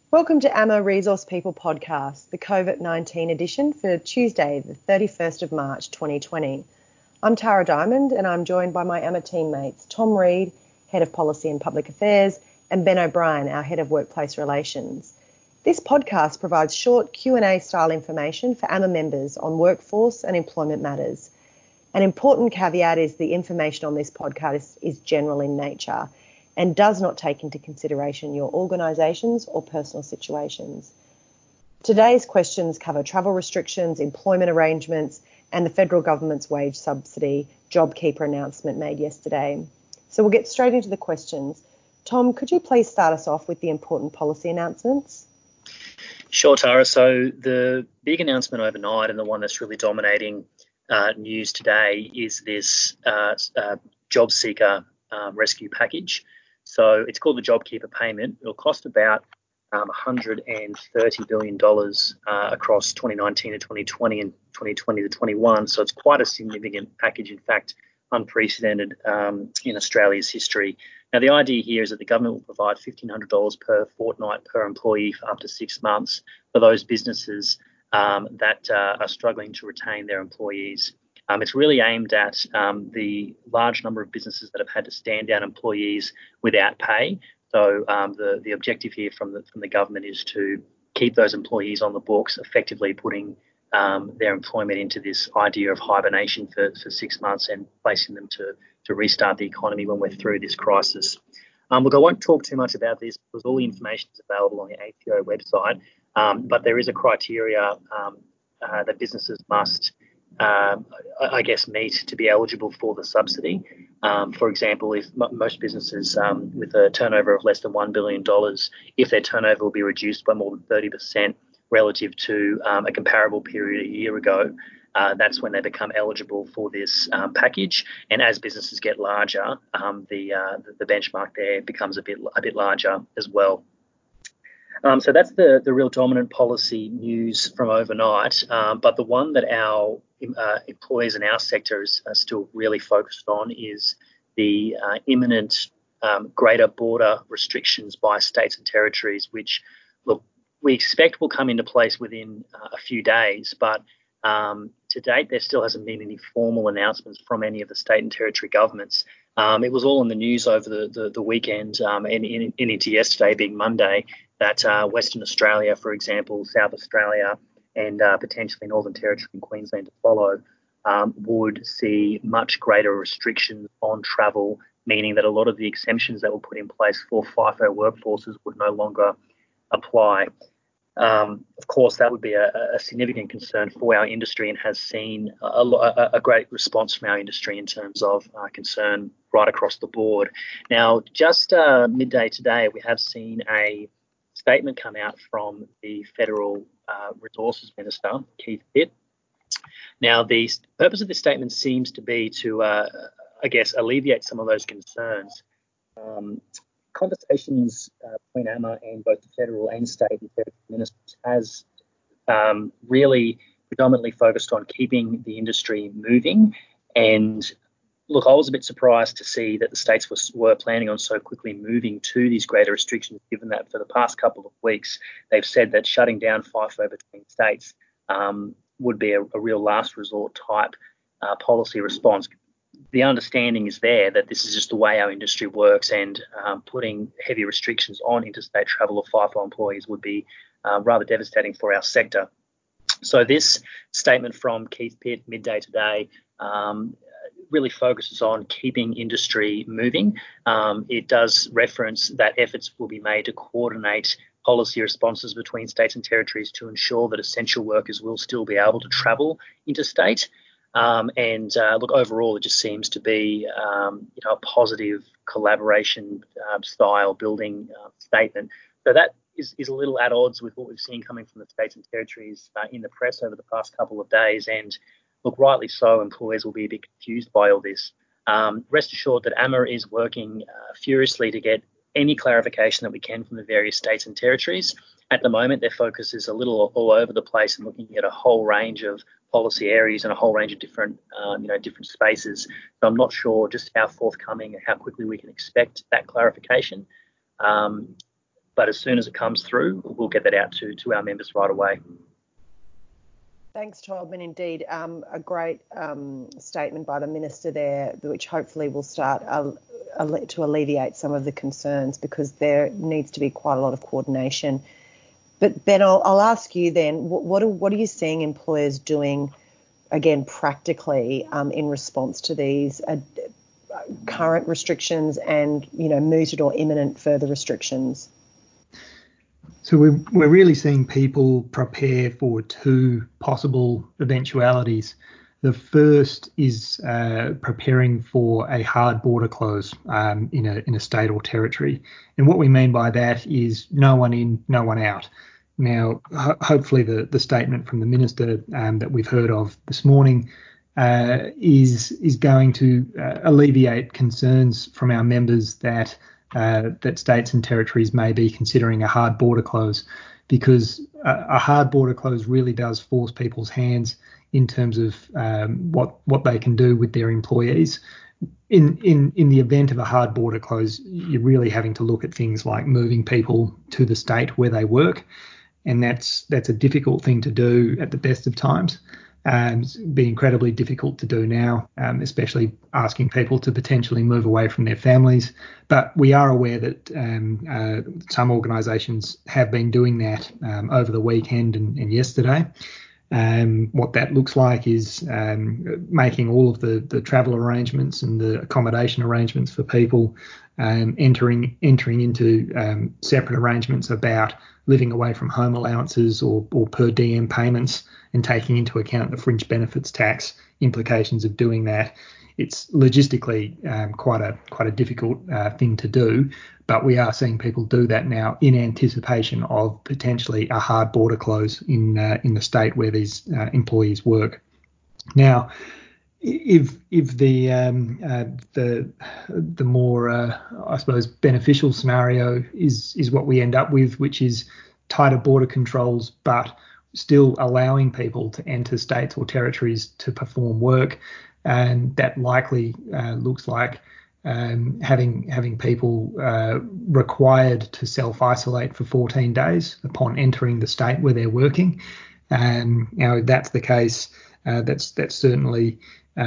Welcome to AMA Resource People podcast, the COVID-19 edition for Tuesday, the 31st of March 2020. I'm Tara Diamond and I'm joined by my AMA teammates, Tom Reid, Head of Policy and Public Affairs, and Ben O'Brien, our Head of Workplace Relations. This podcast provides short Q&A style information for AMA members on workforce and employment matters. An important caveat is the information on this podcast is general in nature and does not take into consideration your organisations or personal situations. Today's questions cover travel restrictions, employment arrangements, and the federal government's wage subsidy JobKeeper announcement made yesterday. So we'll get straight into the questions. Tom, could you please start us off with the important policy announcements? Sure, Tara. So the big announcement overnight and the one that's really dominating news today is this job seeker rescue package. So it's called the JobKeeper payment. It'll cost about $130 billion across 2019 to 2020 and 2020 to 21. So it's quite a significant package, in fact, unprecedented in Australia's history. Now, the idea here is that the government will provide $1,500 per fortnight per employee for up to 6 months for those businesses that are struggling to retain their employees. It's really aimed at the large number of businesses that have had to stand down employees without pay. So the objective here from the government is to keep those employees on the books, effectively putting their employment into this idea of hibernation for 6 months and placing them to restart the economy when we're through this crisis. Look, I won't talk too much about this because all the information is available on the ATO website, but there is a criteria that businesses must meet to be eligible for the subsidy. For example, if most businesses with a turnover of less than $1 billion, if their turnover will be reduced by more than 30% relative to a comparable period a year ago, that's when they become eligible for this package. And as businesses get larger, the benchmark there becomes a bit larger as well. So that's the real dominant policy news from overnight. But the one that our employers in our sector are still really focused on is the imminent greater border restrictions by states and territories, which, look, we expect will come into place within a few days. But to date, there still hasn't been any formal announcements from any of the state and territory governments. It was all in the news over the weekend and into yesterday, being Monday, that Western Australia, for example, South Australia and potentially Northern Territory and Queensland to follow would see much greater restrictions on travel, meaning that a lot of the exemptions that were put in place for FIFO workforces would no longer apply. Of course, that would be a significant concern for our industry and has seen a great response from our industry in terms of concern right across the board. Now, just midday today, we have seen a statement come out from the Federal Resources Minister, Keith Pitt. Now, the purpose of this statement seems to be to, alleviate some of those concerns. Conversations between AMA and both the federal and state and territory ministers has really predominantly focused on keeping the industry moving. And look, I was a bit surprised to see that the states were planning on so quickly moving to these greater restrictions, given that for the past couple of weeks, they've said that shutting down FIFO between states would be a real last resort type policy response. The understanding is there that this is just the way our industry works, and putting heavy restrictions on interstate travel of FIFO employees would be rather devastating for our sector. So this statement from Keith Pitt midday today really focuses on keeping industry moving. It does reference that efforts will be made to coordinate policy responses between states and territories to ensure that essential workers will still be able to travel interstate. Look, overall, it just seems to be, a positive collaboration style building statement. So that is a little at odds with what we've seen coming from the states and territories in the press over the past couple of days. And look, rightly so, employers will be a bit confused by all this. Rest assured that AMA is working furiously to get any clarification that we can from the various states and territories. At the moment, their focus is a little all over the place and looking at a whole range of policy areas and a whole range of different spaces. So I'm not sure just how forthcoming and how quickly we can expect that clarification. But as soon as it comes through, we'll get that out to our members right away. Thanks, Tom, and indeed a great statement by the Minister there, which hopefully will start to alleviate some of the concerns, because there needs to be quite a lot of coordination. But Ben, I'll ask you then, what are you seeing employers doing, again, practically in response to these current restrictions and, mooted or imminent further restrictions? So we're really seeing people prepare for two possible eventualities. The first is preparing for a hard border close in a state or territory. And what we mean by that is no one in, no one out. Now, hopefully the statement from the Minister that we've heard of this morning is going to alleviate concerns from our members that states and territories may be considering a hard border close, because a hard border close really does force people's hands in terms of what they can do with their employees. In the event of a hard border close, you're really having to look at things like moving people to the state where they work, and that's a difficult thing to do at the best of times. It's be incredibly difficult to do now, especially asking people to potentially move away from their families. But we are aware that some organisations have been doing that over the weekend and yesterday. What that looks like is making all of the travel arrangements and the accommodation arrangements for people, entering into separate arrangements about living away from home allowances or per diem payments, and taking into account the fringe benefits tax implications of doing that. It's logistically quite a difficult thing to do, but we are seeing people do that now in anticipation of potentially a hard border close in the state where these employees work. Now, if the more I suppose beneficial scenario is what we end up with, which is tighter border controls, but still allowing people to enter states or territories to perform work, and that likely looks like having people required to self-isolate for 14 days upon entering the state where they're working. Now, if that's the case, that's certainly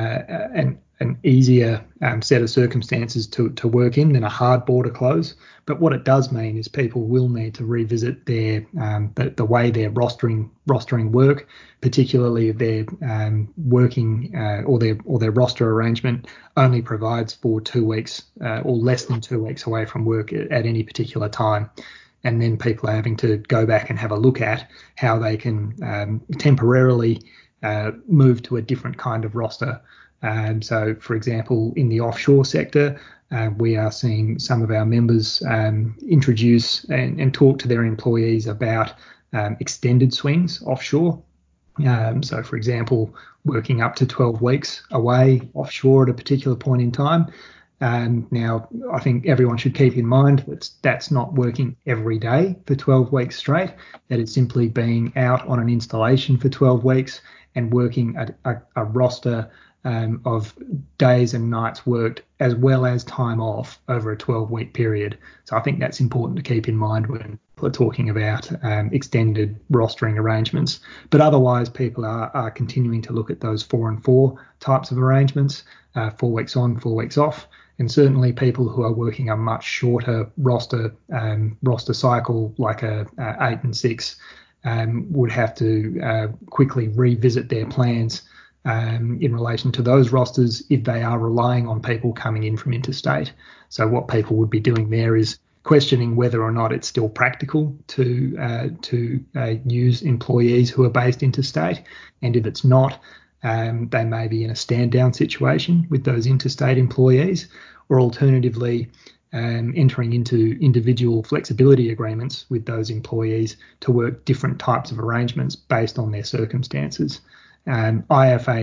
an easier set of circumstances to work in than a hard border close. But what it does mean is people will need to revisit their the way they're rostering work, particularly if they're working or their roster arrangement only provides for 2 weeks or less than 2 weeks away from work at any particular time. And then people are having to go back and have a look at how they can temporarily move to a different kind of roster. So, for example, in the offshore sector, we are seeing some of our members introduce and talk to their employees about extended swings offshore. So, for example, working up to 12 weeks away offshore at a particular point in time. Now, I think everyone should keep in mind that that's not working every day for 12 weeks straight. That is simply being out on an installation for 12 weeks and working a roster of days and nights worked as well as time off over a 12-week period. So I think that's important to keep in mind when we're talking about extended rostering arrangements. But otherwise, people are continuing to look at those 4 and 4 types of arrangements, 4 weeks on, 4 weeks off. And certainly people who are working a much shorter roster cycle, like a 8 and 6, would have to quickly revisit their plans in relation to those rosters if they are relying on people coming in from interstate. So what people would be doing there is questioning whether or not it's still practical to use employees who are based interstate, and if it's not, they may be in a stand-down situation with those interstate employees, or alternatively entering into individual flexibility agreements with those employees to work different types of arrangements based on their circumstances. IFAs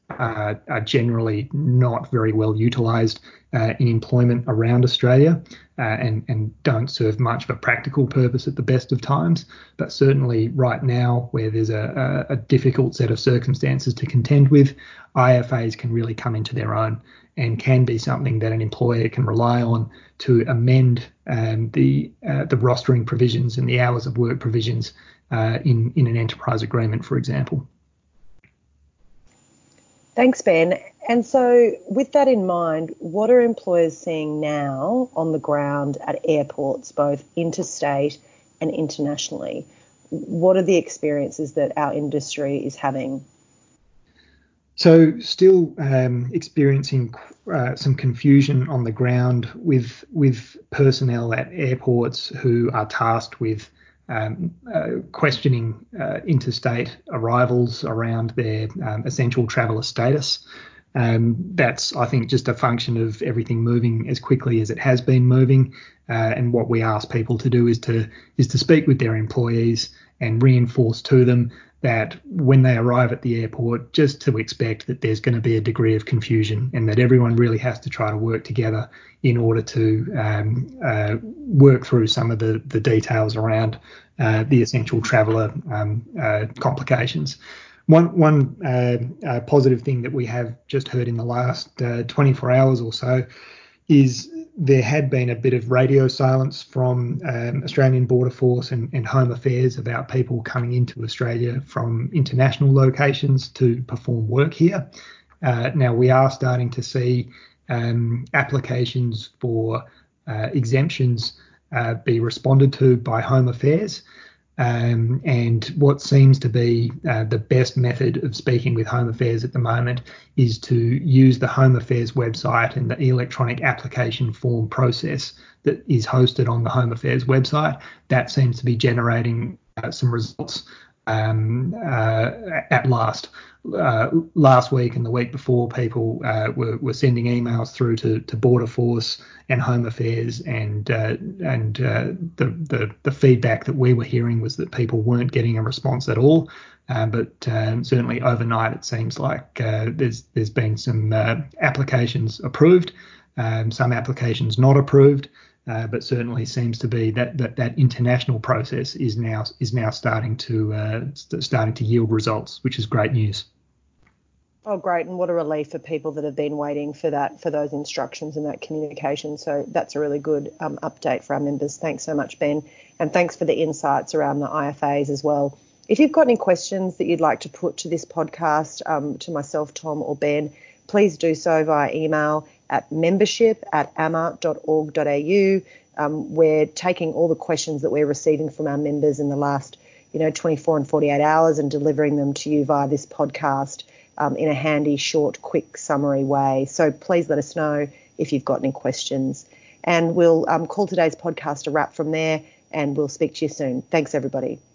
are generally not very well utilised in employment around Australia and don't serve much of a practical purpose at the best of times. But certainly right now, where there's a difficult set of circumstances to contend with, IFAs can really come into their own and can be something that an employer can rely on to amend the rostering provisions and the hours of work provisions in an enterprise agreement, for example. Thanks, Ben. And so with that in mind, what are employers seeing now on the ground at airports, both interstate and internationally? What are the experiences that our industry is having? So still experiencing some confusion on the ground with personnel at airports who are tasked with questioning interstate arrivals around their essential traveller status. That's, I think, just a function of everything moving as quickly as it has been moving. And what we ask people to do is to speak with their employees and reinforce to them that when they arrive at the airport, just to expect that there's going to be a degree of confusion and that everyone really has to try to work together in order to work through some of the details around the essential traveller complications. One positive thing that we have just heard in the last 24 hours or so is there had been a bit of radio silence from Australian Border Force and Home Affairs about people coming into Australia from international locations to perform work here. Now we are starting to see applications for exemptions be responded to by Home Affairs. And what seems to be the best method of speaking with Home Affairs at the moment is to use the Home Affairs website and the electronic application form process that is hosted on the Home Affairs website. That seems to be generating some results at last. Last week and the week before, people were sending emails through to Border Force and Home Affairs, and the feedback that we were hearing was that people weren't getting a response at all. But certainly overnight, it seems like there's been some applications approved, some applications not approved. But certainly seems to be that international process is now starting to yield results, which is great news. Oh, great. And what a relief for people that have been waiting for those instructions and that communication. So that's a really good update for our members. Thanks so much, Ben. And thanks for the insights around the IFAs as well. If you've got any questions that you'd like to put to this podcast, to myself, Tom or Ben, please do so via email at membership@ama.org.au. We're taking all the questions that we're receiving from our members in the last 24 and 48 hours and delivering them to you via this podcast in a handy, short, quick summary way. So please let us know if you've got any questions. And we'll call today's podcast a wrap from there, and we'll speak to you soon. Thanks, everybody.